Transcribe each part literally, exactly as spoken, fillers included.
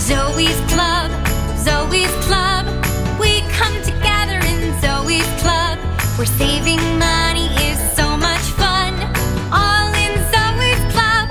Zoe's Club, Zoe's Club. We come together in Zoe's Club, where saving money is so much fun. All in Zoe's Club.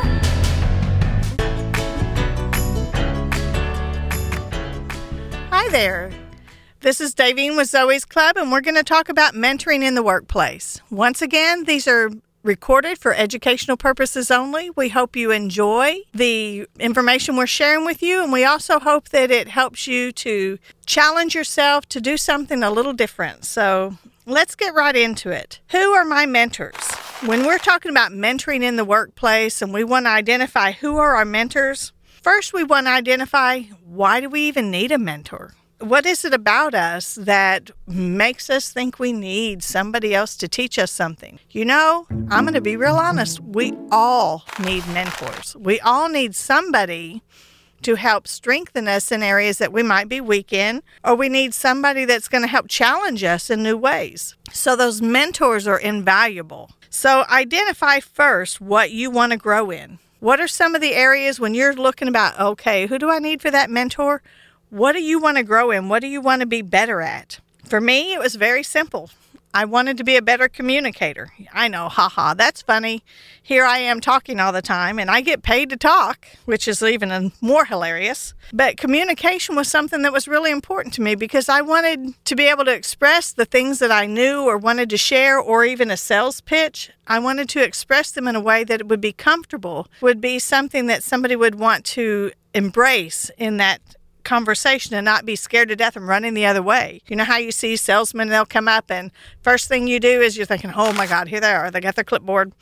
Hi there. This is Davine with Zoe's Club, and we're going to talk about mentoring in the workplace. Once again, these are recorded for educational purposes only. We hope you enjoy the information we're sharing with you, and we also hope that it helps you to challenge yourself to do something a little different. So let's get right into it. Who are my mentors? When we're talking about mentoring in the workplace and we want to identify who are our mentors, first we want to identify, why do we even need a mentor? What is it about us that makes us think we need somebody else to teach us something? You know, I'm going to be real honest. We all need mentors. We all need somebody to help strengthen us in areas that we might be weak in, or we need somebody that's going to help challenge us in new ways. So those mentors are invaluable. So identify first what you want to grow in. What are some of the areas when you're looking about, okay, who do I need for that mentor? What do you want to grow in? What do you want to be better at? For me, it was very simple. I wanted to be a better communicator. I know, haha, that's funny. Here I am talking all the time, and I get paid to talk, which is even more hilarious. But communication was something that was really important to me because I wanted to be able to express the things that I knew or wanted to share, or even a sales pitch. I wanted to express them in a way that it would be comfortable, would be something that somebody would want to embrace in that conversation and not be scared to death and running the other way. You know how you see salesmen, they'll come up and first thing you do is you're thinking, oh my God, here they are. They got their clipboard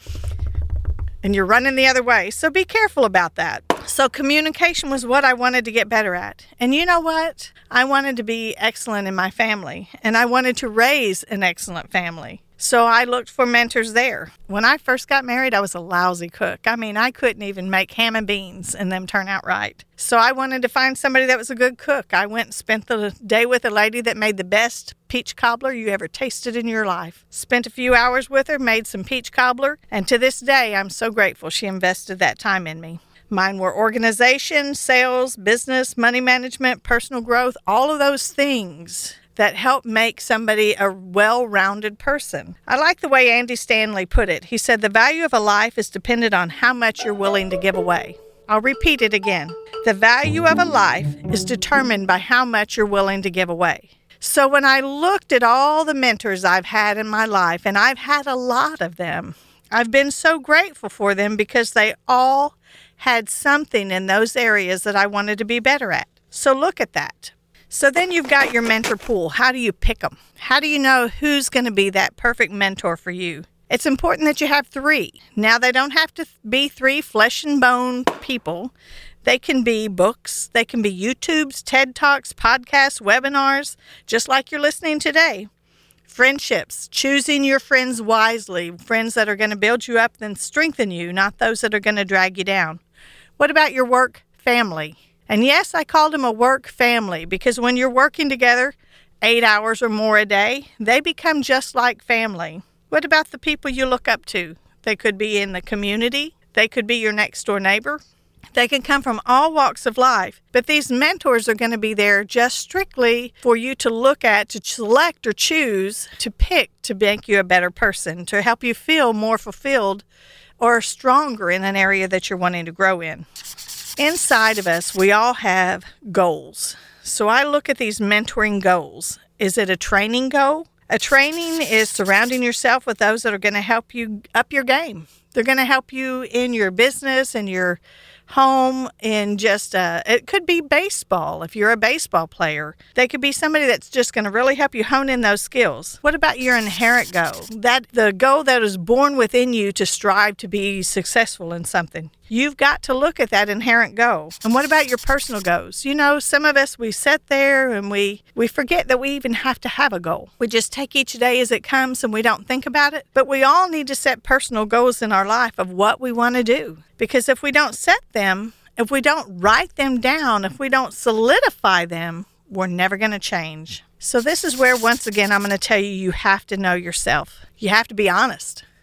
and you're running the other way. So be careful about that. So communication was what I wanted to get better at. And you know what? I wanted to be excellent in my family, and I wanted to raise an excellent family. So I looked for mentors there. When I first got married, I was a lousy cook. I mean, I couldn't even make ham and beans and them turn out right. So I wanted to find somebody that was a good cook. I went and spent the day with a lady that made the best peach cobbler you ever tasted in your life. Spent a few hours with her, made some peach cobbler, and to this day, I'm so grateful she invested that time in me. Mine were organization, sales, business, money management, personal growth, all of those things that help make somebody a well-rounded person. I like the way Andy Stanley put it. He said, the value of a life is dependent on how much you're willing to give away. I'll repeat it again. The value of a life is determined by how much you're willing to give away. So when I looked at all the mentors I've had in my life, and I've had a lot of them, I've been so grateful for them because they all had something in those areas that I wanted to be better at. So look at that. So then you've got your mentor pool. How do you pick them? How do you know who's going to be that perfect mentor for you? It's important that you have three. Now, they don't have to be three flesh and bone people. They can be books. They can be YouTubes, TED Talks, podcasts, webinars, just like you're listening today. Friendships, choosing your friends wisely, friends that are going to build you up and strengthen you, not those that are going to drag you down. What about your work family? And yes, I called them a work family because when you're working together eight hours or more a day, they become just like family. What about the people you look up to? They could be in the community. They could be your next door neighbor. They can come from all walks of life. But these mentors are going to be there just strictly for you to look at, to select or choose, to pick to make you a better person, to help you feel more fulfilled or stronger in an area that you're wanting to grow in. Inside of us, we all have goals. So I look at these mentoring goals. Is it a training goal? A training is surrounding yourself with those that are going to help you up your game. They're going to help you in your business and your home, in just, uh, it could be baseball if you're a baseball player. They could be somebody that's just going to really help you hone in those skills. What about your inherent goal? That the goal that is born within you to strive to be successful in something. You've got to look at that inherent goal. And what about your personal goals? You know, some of us, we sit there and we, we forget that we even have to have a goal. We just take each day as it comes and we don't think about it. But we all need to set personal goals in our life of what we want to do. Because if we don't set them, if we don't write them down, if we don't solidify them, we're never going to change. So this is where, once again, I'm going to tell you, you have to know yourself. You have to be honest.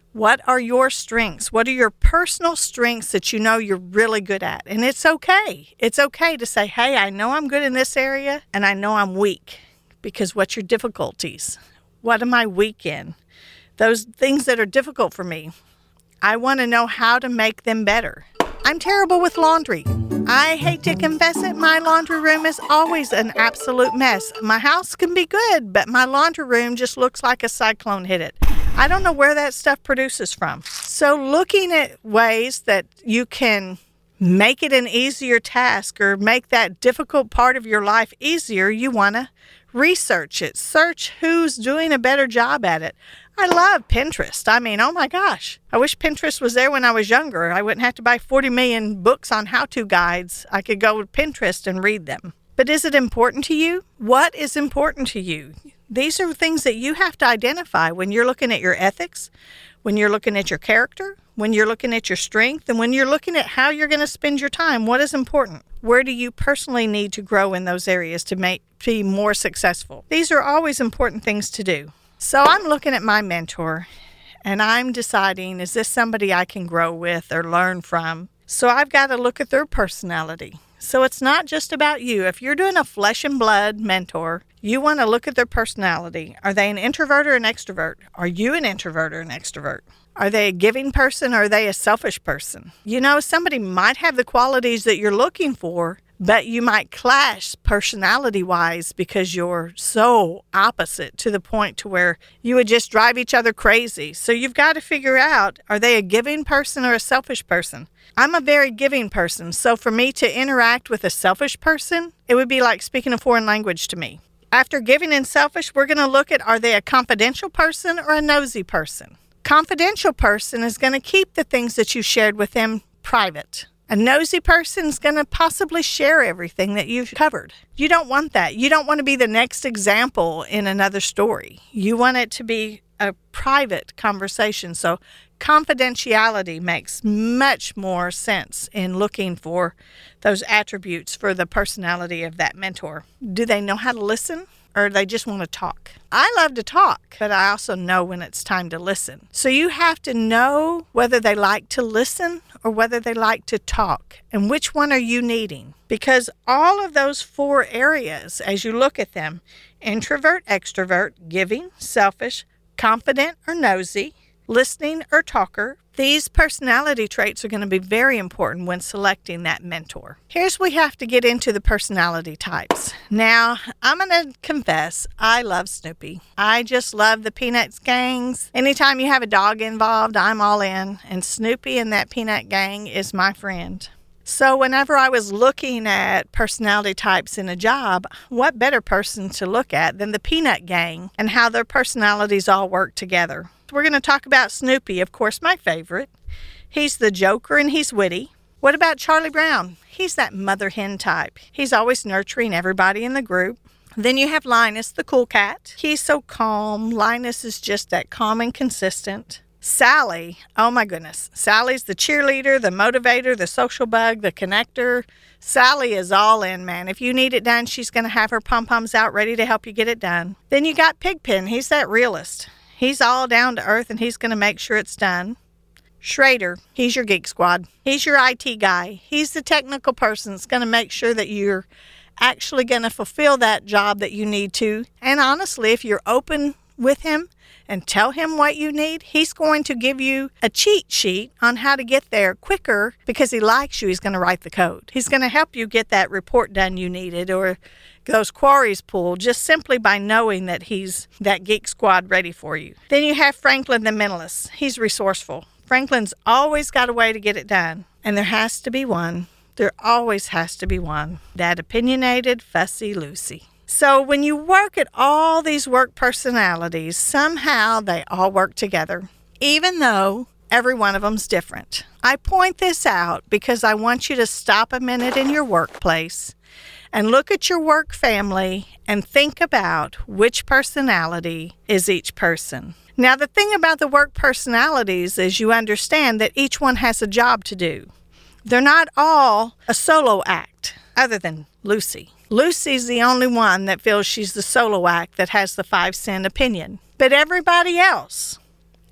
What are your strengths? What are your personal strengths that you know you're really good at? And it's okay. It's okay to say, hey, I know I'm good in this area and I know I'm weak. Because what's your difficulties? What am I weak in? Those things that are difficult for me, I want to know how to make them better. I'm terrible with laundry. I hate to confess it, my laundry room is always an absolute mess. My house can be good, but my laundry room just looks like a cyclone hit it. I don't know where that stuff produces from. So looking at ways that you can make it an easier task or make that difficult part of your life easier, you want to research it. Search who's doing a better job at it. I love Pinterest. I mean, oh my gosh. I wish Pinterest was there when I was younger. I wouldn't have to buy forty million books on how-to guides. I could go to Pinterest and read them. But is it important to you? What is important to you? These are things that you have to identify when you're looking at your ethics, when you're looking at your character, when you're looking at your strength, and when you're looking at how you're going to spend your time. What is important? Where do you personally need to grow in those areas to make be more successful? These are always important things to do. So I'm looking at my mentor, and I'm deciding, is this somebody I can grow with or learn from? So I've got to look at their personality. So it's not just about you. If you're doing a flesh and blood mentor, you want to look at their personality. Are they an introvert or an extrovert? Are you an introvert or an extrovert? Are they a giving person or are they a selfish person? You know, somebody might have the qualities that you're looking for, but you might clash personality-wise because you're so opposite to the point to where you would just drive each other crazy. So you've got to figure out, are they a giving person or a selfish person? I'm a very giving person, so for me to interact with a selfish person, it would be like speaking a foreign language to me. After giving and selfish, we're going to look at, are they a confidential person or a nosy person? Confidential person is going to keep the things that you shared with them private. A nosy person is going to possibly share everything that you've covered. You don't want that. You don't want to be the next example in another story. You want it to be a private conversation. So confidentiality makes much more sense in looking for those attributes for the personality of that mentor. Do they know how to listen? Or they just want to talk? I love to talk, but I also know when it's time to listen. So you have to know whether they like to listen or whether they like to talk. And which one are you needing? Because all of those four areas, as you look at them, introvert, extrovert, giving, selfish, confident or nosy, listening or talker, these personality traits are going to be very important when selecting that mentor. Here's where we have to get into the personality types. Now, I'm going to confess, I love Snoopy. I just love the Peanuts gangs. Anytime you have a dog involved, I'm all in. And Snoopy and that Peanut gang is my friend. So whenever I was looking at personality types in a job, what better person to look at than the Peanut gang and how their personalities all work together? We're going to talk about Snoopy, of course, my favorite. He's the joker and he's witty. What about Charlie Brown? He's that mother hen type. He's always nurturing everybody in the group. Then you have Linus, the cool cat. He's so calm. Linus is just that calm and consistent. Sally, oh my goodness. Sally's the cheerleader, the motivator, the social bug, the connector. Sally is all in, man. If you need it done, she's going to have her pom-poms out ready to help you get it done. Then you got Pigpen. He's that realist. He's all down to earth and he's going to make sure it's done. Schrader, he's your geek squad. He's your I T guy. He's the technical person that's going to make sure that you're actually going to fulfill that job that you need to. And honestly, if you're open with him and tell him what you need, he's going to give you a cheat sheet on how to get there quicker because he likes you. He's going to write the code. He's going to help you get that report done you needed or those quarries pulled just simply by knowing that he's that geek squad ready for you. Then you have Franklin the mentalist. He's resourceful. Franklin's always got a way to get it done. And there has to be one. There always has to be one. That opinionated, fussy Lucy. So when you work at all these work personalities, somehow they all work together, even though every one of them's different. I point this out because I want you to stop a minute in your workplace and look at your work family and think about which personality is each person. Now, the thing about the work personalities is you understand that each one has a job to do. They're not all a solo act, other than Lucy. Lucy's the only one that feels she's the solo act that has the five cent opinion. But everybody else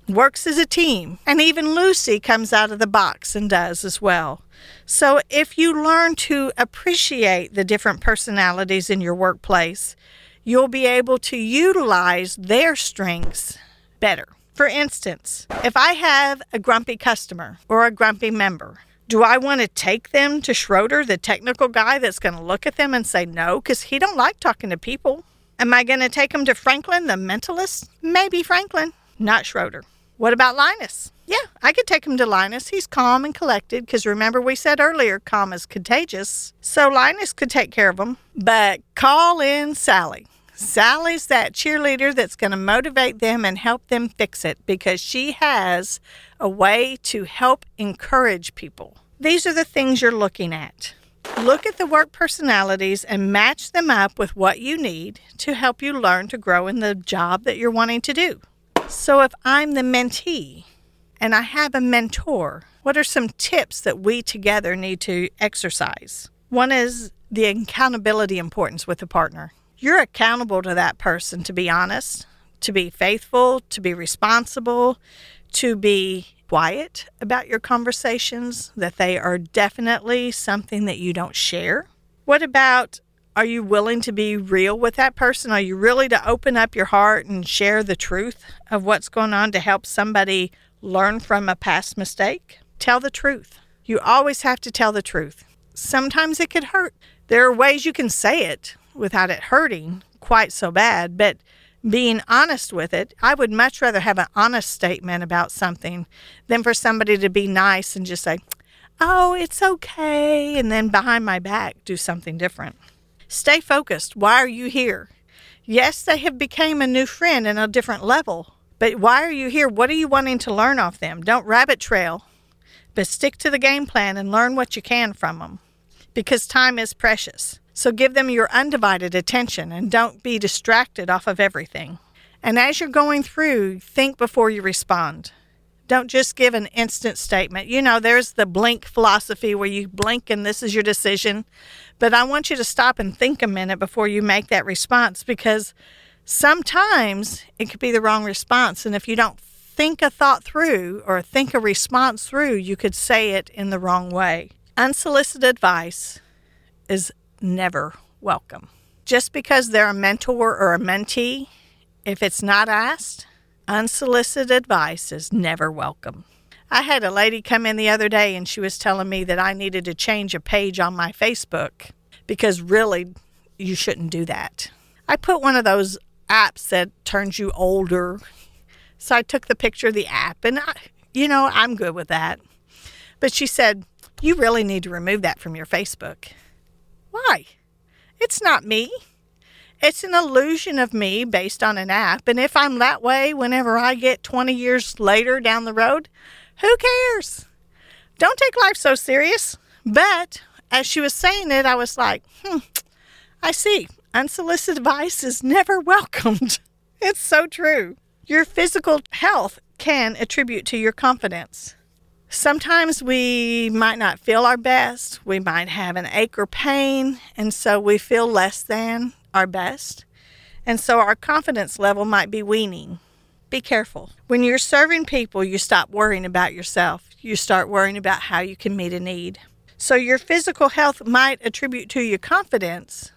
works as a team. And even Lucy comes out of the box and does as well. So if you learn to appreciate the different personalities in your workplace, you'll be able to utilize their strengths better. For instance, if I have a grumpy customer or a grumpy member, do I want to take them to Schroeder, the technical guy that's going to look at them and say no, because he don't like talking to people? Am I going to take them to Franklin, the mentalist? Maybe Franklin, not Schroeder. What about Linus? Yeah, I could take him to Linus. He's calm and collected, because remember we said earlier, calm is contagious. So Linus could take care of him. But call in Sally. Sally's that cheerleader that's going to motivate them and help them fix it, because she has a way to help encourage people. These are the things you're looking at. Look at the work personalities and match them up with what you need to help you learn to grow in the job that you're wanting to do. So if I'm the mentee and I have a mentor, what are some tips that we together need to exercise? One is the accountability importance with a partner. You're accountable to that person to be honest, to be faithful, to be responsible, to be quiet about your conversations, that they are definitely something that you don't share. What about, are you willing to be real with that person? Are you really to open up your heart and share the truth of what's going on to help somebody learn from a past mistake? Tell the truth. You always have to tell the truth. Sometimes it could hurt. There are ways you can say it without it hurting quite so bad, but being honest with it, I would much rather have an honest statement about something than for somebody to be nice and just say, oh, it's okay, and then behind my back do something different. Stay focused. Why are you here? Yes, they have become a new friend in a different level, but why are you here? What are you wanting to learn off them? Don't rabbit trail, but stick to the game plan and learn what you can from them, because time is precious. So give them your undivided attention and don't be distracted off of everything. And as you're going through, think before you respond. Don't just give an instant statement. You know, there's the blink philosophy where you blink and this is your decision. But I want you to stop and think a minute before you make that response, because sometimes it could be the wrong response. And if you don't think a thought through or think a response through, you could say it in the wrong way. Unsolicited advice is never welcome. Just because they're a mentor or a mentee, if it's not asked, unsolicited advice is never welcome. I had a lady come in the other day and she was telling me that I needed to change a page on my Facebook because really you shouldn't do that. I put one of those apps that turns you older. So I took the picture of the app and I, you know, I'm good with that. But she said, you really need to remove that from your Facebook. Why? It's not me. It's an illusion of me based on an app. And if I'm that way whenever I get twenty years later down the road, who cares? Don't take life so serious. But as she was saying it, I was like, hmm, I see. Unsolicited advice is never welcomed. It's so true. Your physical health can attribute to your confidence. Sometimes we might not feel our best. We might have an ache or pain, and so we feel less than our best. And so our confidence level might be waning. Be careful. When you're serving people, you stop worrying about yourself. You start worrying about how you can meet a need. So your physical health might attribute to your confidence,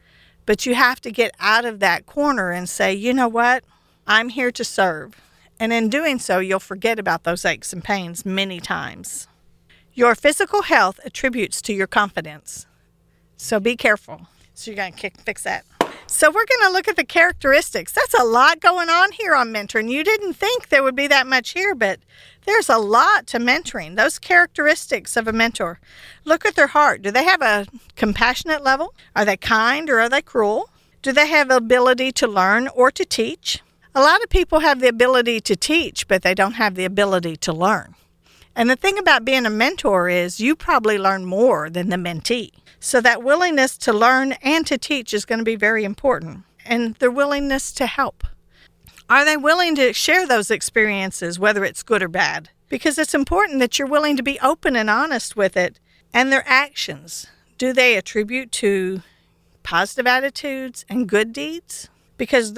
but you have to get out of that corner and say, you know what? I'm here to serve. And in doing so, you'll forget about those aches and pains many times. Your physical health attributes to your confidence. So be careful. So you're going to fix that. So we're going to look at the characteristics. That's a lot going on here on mentoring. You didn't think there would be that much here, but there's a lot to mentoring. Those characteristics of a mentor. Look at their heart. Do they have a compassionate level? Are they kind or are they cruel? Do they have the ability to learn or to teach? A lot of people have the ability to teach, but they don't have the ability to learn. And the thing about being a mentor is you probably learn more than the mentee. So that willingness to learn and to teach is going to be very important. And their willingness to help. Are they willing to share those experiences, whether it's good or bad? Because it's important that you're willing to be open and honest with it. And their actions, do they attribute to positive attitudes and good deeds? Because their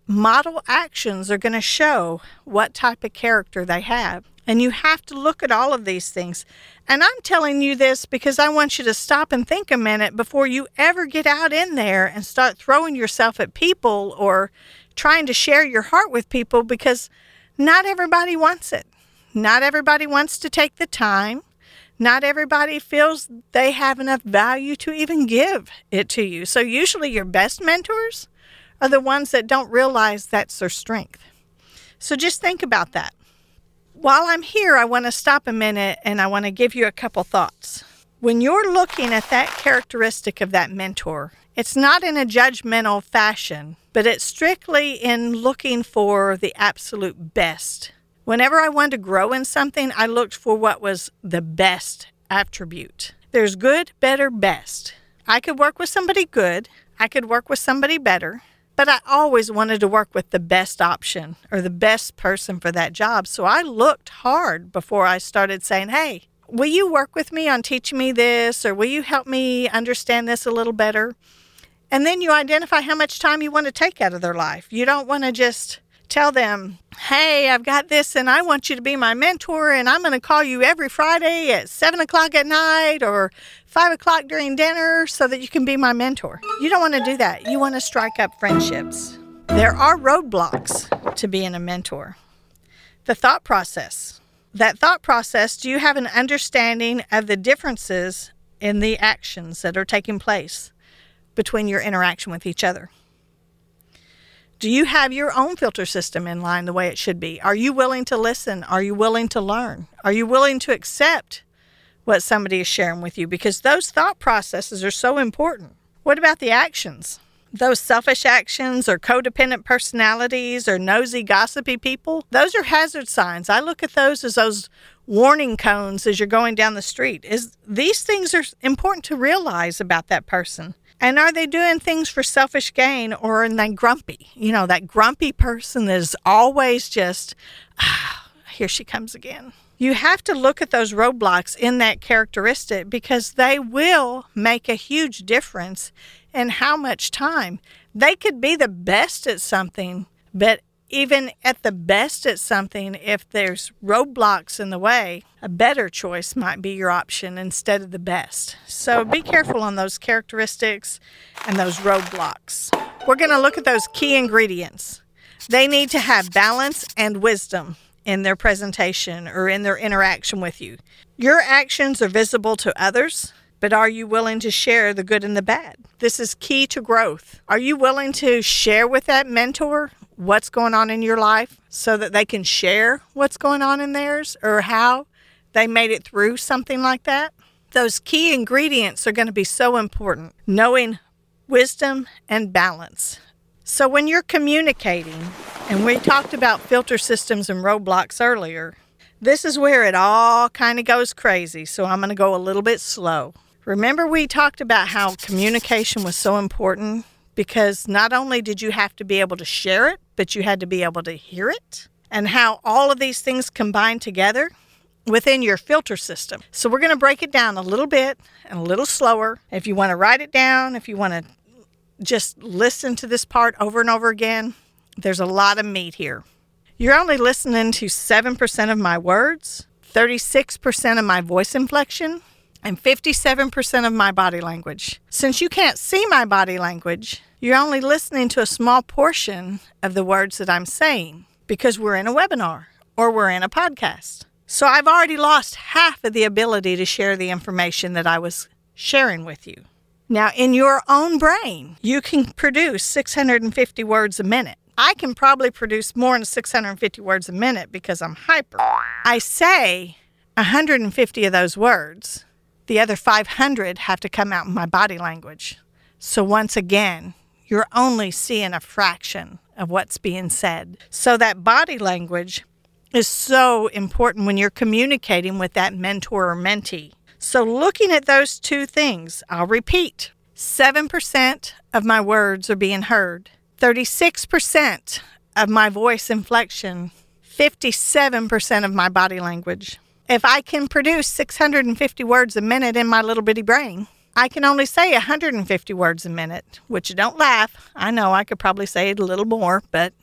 model actions are going to show what type of character they have. And you have to look at all of these things. And I'm telling you this because I want you to stop and think a minute before you ever get out in there and start throwing yourself at people or trying to share your heart with people, because not everybody wants it. Not everybody wants to take the time. Not everybody feels they have enough value to even give it to you. So usually your best mentors are the ones that don't realize that's their strength. So just think about that. While I'm here, I want to stop a minute and I want to give you a couple thoughts. When you're looking at that characteristic of that mentor, it's not in a judgmental fashion, but it's strictly in looking for the absolute best. Whenever I wanted to grow in something, I looked for what was the best attribute. There's good, better, best. I could work with somebody good. I could work with somebody better. But I always wanted to work with the best option or the best person for that job. So I looked hard before I started saying, hey, will you work with me on teaching me this? Or will you help me understand this a little better? And then you identify how much time you want to take out of their life. You don't want to just tell them, hey, I've got this and I want you to be my mentor and I'm going to call you every Friday at seven o'clock at night or five o'clock during dinner so that you can be my mentor. You don't want to do that. You want to strike up friendships. There are roadblocks to being a mentor. The thought process. That thought process, do you have an understanding of the differences in the actions that are taking place between your interaction with each other? Do you have your own filter system in line the way it should be? Are you willing to listen? Are you willing to learn? Are you willing to accept what somebody is sharing with you? Because those thought processes are so important. What about the actions? Those selfish actions or codependent personalities or nosy, gossipy people, those are hazard signs. I look at those as those warning cones as you're going down the street. Is these things are important to realize about that person. And are they doing things for selfish gain, or are they grumpy? You know, that grumpy person that is always just, ah, here she comes again. You have to look at those roadblocks in that characteristic because they will make a huge difference in how much time. They could be the best at something, but even at the best at something, if there's roadblocks in the way, a better choice might be your option instead of the best. So be careful on those characteristics and those roadblocks. We're going to look at those key ingredients. They need to have balance and wisdom in their presentation or in their interaction with you. Your actions are visible to others, but are you willing to share the good and the bad? This is key to growth. Are you willing to share with that mentor what's going on in your life so that they can share what's going on in theirs or how they made it through something like that? Those key ingredients are going to be so important. Knowing wisdom and balance. So when you're communicating, and we talked about filter systems and roadblocks earlier, this is where it all kind of goes crazy. So I'm going to go a little bit slow. Remember we talked about how communication was so important because not only did you have to be able to share it, but you had to be able to hear it, and how all of these things combine together within your filter system. So we're going to break it down a little bit and a little slower. If you want to write it down, if you want to just listen to this part over and over again, there's a lot of meat here. You're only listening to seven percent of my words, thirty-six percent of my voice inflection, and fifty-seven percent of my body language. Since you can't see my body language, you're only listening to a small portion of the words that I'm saying because we're in a webinar or we're in a podcast. So I've already lost half of the ability to share the information that I was sharing with you. Now, in your own brain, you can produce six hundred fifty words a minute. I can probably produce more than six hundred fifty words a minute because I'm hyper. I say one hundred fifty of those words. The other five hundred have to come out in my body language. So once again, you're only seeing a fraction of what's being said. So that body language is so important when you're communicating with that mentor or mentee. So looking at those two things, I'll repeat, seven percent of my words are being heard, thirty-six percent of my voice inflection, fifty-seven percent of my body language. If I can produce six hundred fifty words a minute in my little bitty brain, I can only say one hundred fifty words a minute, which don't laugh. I know I could probably say it a little more, but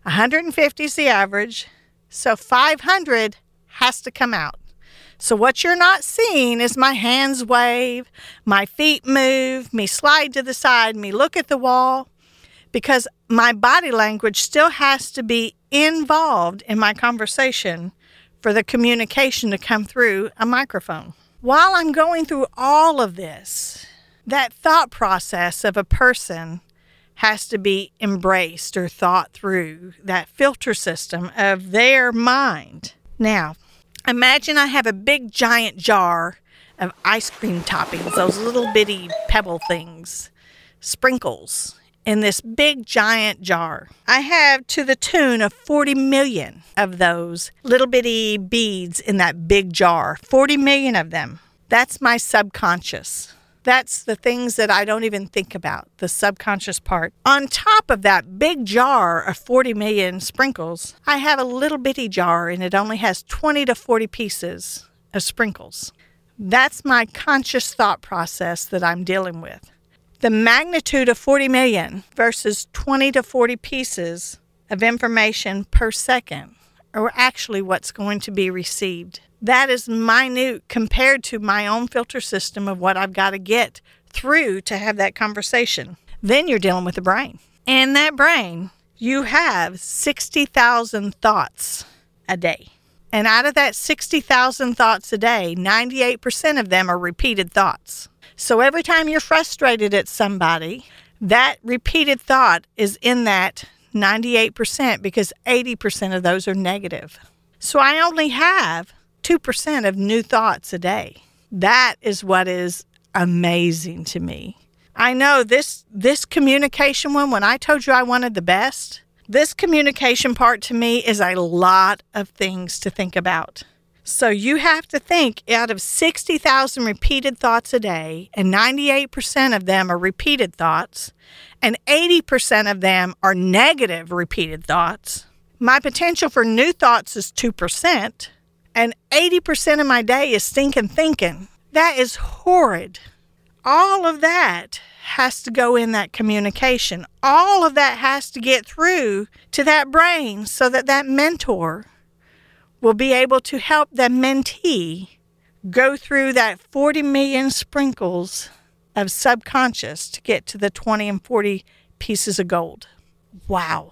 one hundred fifty is the average, so five hundred has to come out. So what you're not seeing is my hands wave, my feet move, me slide to the side, me look at the wall, because my body language still has to be involved in my conversation for the communication to come through a microphone. While I'm going through all of this, that thought process of a person has to be embraced or thought through, that filter system of their mind. Now, imagine I have a big giant jar of ice cream toppings, those little bitty pebble things, sprinkles, in this big giant jar. I have to the tune of forty million of those little bitty beads in that big jar. forty million of them. That's my subconscious. That's the things that I don't even think about, the subconscious part. On top of that big jar of forty million sprinkles, I have a little bitty jar and it only has twenty to forty pieces of sprinkles. That's my conscious thought process that I'm dealing with. The magnitude of forty million versus twenty to forty pieces of information per second are actually what's going to be received. That is minute compared to my own filter system of what I've got to get through to have that conversation. Then you're dealing with the brain. In that brain, you have sixty thousand thoughts a day. And out of that sixty thousand thoughts a day, ninety-eight percent of them are repeated thoughts. So every time you're frustrated at somebody, that repeated thought is in that ninety-eight percent because eighty percent of those are negative. So I only have two percent of new thoughts a day. That is what is amazing to me. I know this, this communication one, when I told you I wanted the best, this communication part to me is a lot of things to think about. So you have to think out of sixty thousand repeated thoughts a day, and ninety-eight percent of them are repeated thoughts, and eighty percent of them are negative repeated thoughts. My potential for new thoughts is two percent, and eighty percent of my day is stinking thinking. That is horrid. All of that has to go in that communication. All of that has to get through to that brain so that that mentor will be able to help the mentee go through that forty million sprinkles of subconscious to get to the twenty and forty pieces of gold. Wow.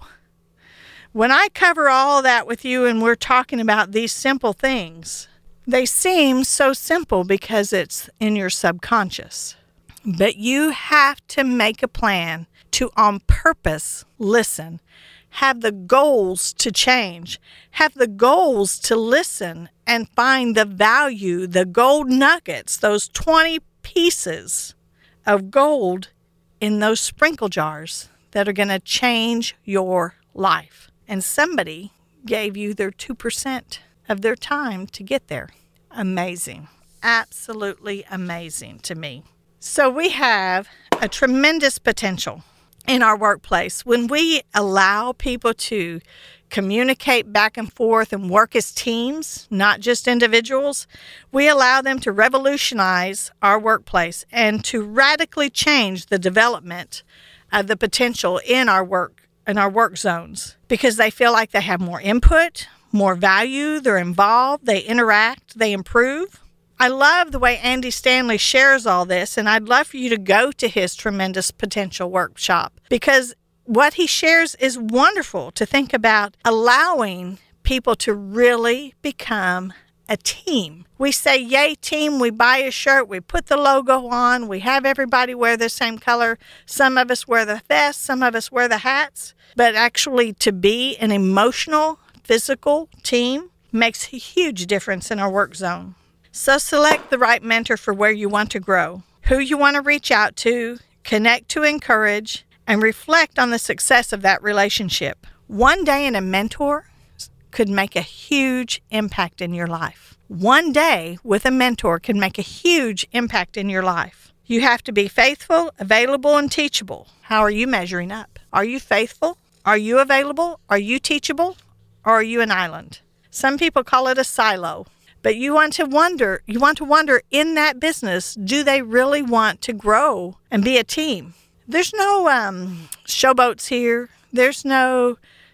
When I cover all that with you and we're talking about these simple things, they seem so simple because it's in your subconscious. But you have to make a plan to on purpose listen. Have the goals to change, have the goals to listen and find the value, the gold nuggets, those twenty pieces of gold in those sprinkle jars that are going to change your life. And somebody gave you their two percent of their time to get there. Amazing. Absolutely amazing to me. So we have a tremendous potential in our workplace. When we allow people to communicate back and forth and work as teams, not just individuals, we allow them to revolutionize our workplace and to radically change the development of the potential in our work, in our work zones, because they feel like they have more input, more value, they're involved, they interact, they improve. I love the way Andy Stanley shares all this, and I'd love for you to go to his Tremendous Potential workshop because what he shares is wonderful to think about allowing people to really become a team. We say, yay, team, we buy a shirt, we put the logo on, we have everybody wear the same color. Some of us wear the vest, some of us wear the hats, but actually to be an emotional, physical team makes a huge difference in our work zone. So select the right mentor for where you want to grow, who you want to reach out to, connect to encourage, and reflect on the success of that relationship. One day in a mentor could make a huge impact in your life. One day with a mentor can make a huge impact in your life. You have to be faithful, available, and teachable. How are you measuring up? Are you faithful? Are you available? Are you teachable? Or are you an island? Some people call it a silo. But you want to wonder, you want to wonder in that business, do they really want to grow and be a team? There's no um, showboats here. There's no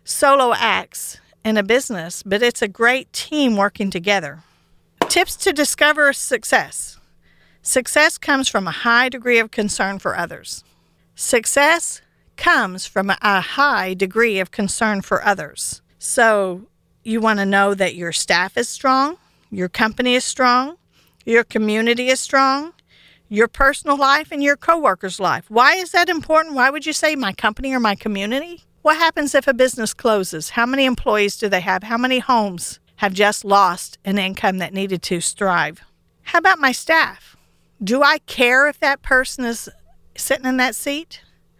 solo acts in a business, but it's a great team working together. Tips to discover success. Success comes from a high degree of concern for others. Success comes from a high degree of concern for others. So you want to know that your staff is strong, your company is strong, your community is strong, your personal life and your coworkers' life. Why is that important? Why would you say my company or my community? What happens if a business closes? How many employees do they have? How many homes have just lost an income that needed to thrive? How about my staff? Do I care if that person is sitting in that seat?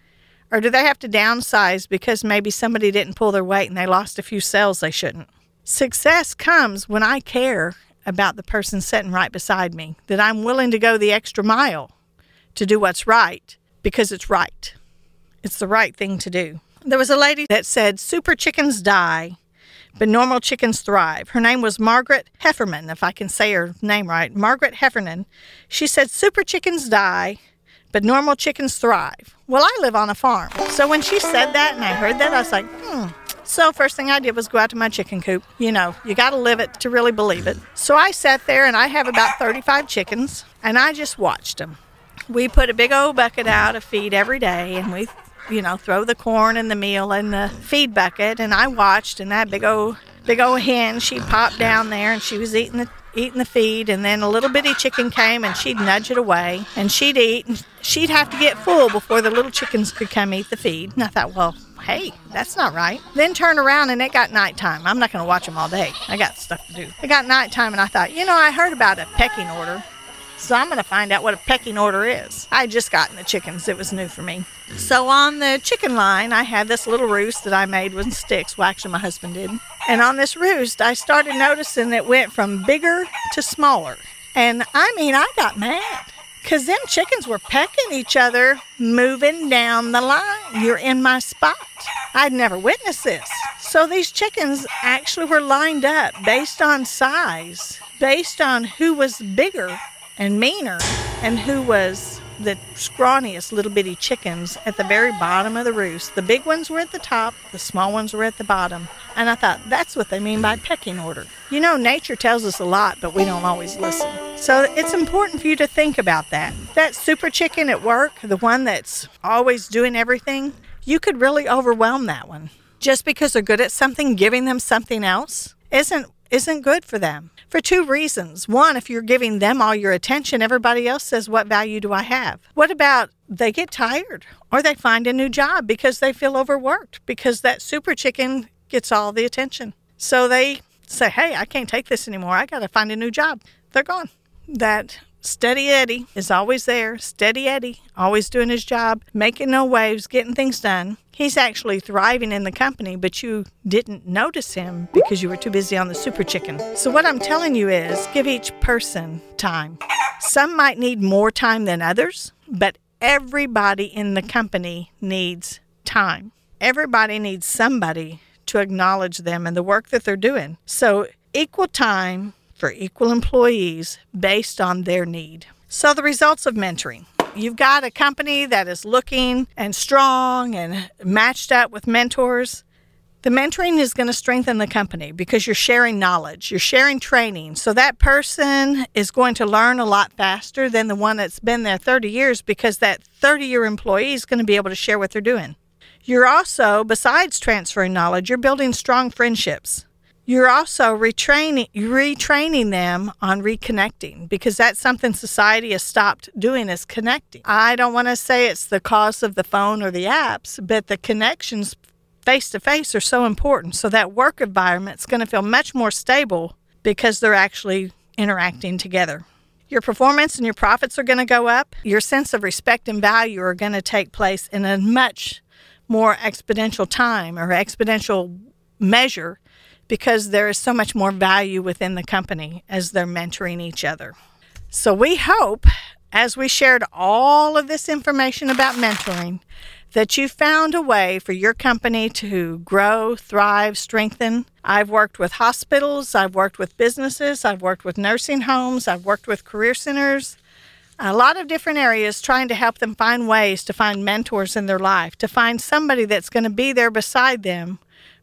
Or do they have to downsize because maybe somebody didn't pull their weight and they lost a few sales they shouldn't? Success comes when I care about the person sitting right beside me, that I'm willing to go the extra mile to do what's right because it's right. It's the right thing to do. There was a lady that said, super chickens die, but normal chickens thrive. Her name was Margaret Heffernan, if I can say her name right. Margaret Heffernan. She said, super chickens die, but normal chickens thrive. Well, I live on a farm. So when she said that and I heard that, I was like, hmm. So first thing I did was go out to my chicken coop. You know, you got to live it to really believe it. So I sat there and I have about thirty-five chickens and I just watched them. We put a big old bucket out of feed every day and we, you know, throw the corn and the meal in the feed bucket. And I watched, and that big old, big old hen, she'd pop down there and she was eating the eating the feed, and then a little bitty chicken came and she'd nudge it away and she'd eat, and she'd have to get full before the little chickens could come eat the feed. And I thought, well, hey, that's not right. Then turn around and it got nighttime. I'm not going to watch them all day. I got stuff to do. It got nighttime and I thought, you know, I heard about a pecking order, so I'm going to find out what a pecking order is. I had just gotten the chickens. It was new for me. So on the chicken line, I had this little roost that I made with sticks. Well, actually, my husband did. And on this roost, I started noticing it went from bigger to smaller. And I mean, I got mad because them chickens were pecking each other, moving down the line. You're in my spot. I'd never witnessed this. So these chickens actually were lined up based on size, based on who was bigger and meaner and who was the scrawniest little bitty chickens at the very bottom of the roost. The big ones were at the top, the small ones were at the bottom. And I thought, that's what they mean by pecking order. You know, nature tells us a lot, but we don't always listen. So it's important for you to think about that. That super chicken at work, the one that's always doing everything, you could really overwhelm that one. Just because they're good at something, giving them something else isn't isn't good for them. For two reasons. One, if you're giving them all your attention, everybody else says, what value do I have? What about they get tired or they find a new job because they feel overworked because that super chicken gets all the attention. So they say, hey, I can't take this anymore. I got to find a new job. They're gone. That Steady Eddie is always there. Steady Eddie, always doing his job, making no waves, getting things done. He's actually thriving in the company, but you didn't notice him because you were too busy on the super chicken. So what I'm telling you is give each person time. Some might need more time than others, but everybody in the company needs time. Everybody needs somebody to acknowledge them and the work that they're doing. So equal time for equal employees based on their need. So the results of mentoring. You've got a company that is looking and strong and matched up with mentors. The mentoring is going to strengthen the company because you're sharing knowledge, you're sharing training. So that person is going to learn a lot faster than the one that's been there thirty years because that thirty-year employee is going to be able to share what they're doing. You're also, besides transferring knowledge, you're building strong friendships. You're also retraining, retraining them on reconnecting because that's something society has stopped doing is connecting. I don't want to say it's the cause of the phone or the apps, but the connections face-to-face are so important. So that work environment's going to feel much more stable because they're actually interacting together. Your performance and your profits are going to go up. Your sense of respect and value are going to take place in a much more exponential time or exponential measure because there is so much more value within the company as they're mentoring each other. So we hope, as we shared all of this information about mentoring, that you found a way for your company to grow, thrive, strengthen. I've worked with hospitals, I've worked with businesses, I've worked with nursing homes, I've worked with career centers, a lot of different areas trying to help them find ways to find mentors in their life, to find somebody that's going to be there beside them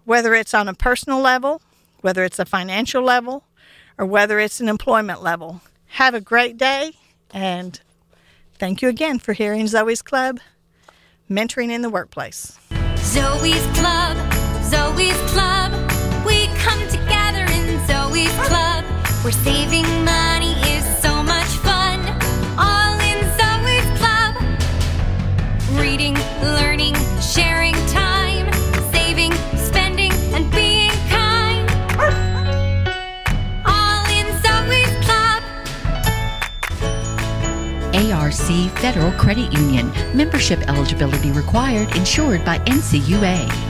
whether it's on a personal level, whether it's a financial level, or whether it's an employment level. Have a great day, and thank you again for hearing Zoe's Club, Mentoring in the Workplace. Zoe's Club, Zoe's Club. We come together in Zoe's Club, where saving money is so much fun. All in Zoe's Club. Reading, learning, sharing time, saving, spending, and being kind. All in Zoe's Club. A R C Federal Credit Union. Membership eligibility required. Insured by N C U A.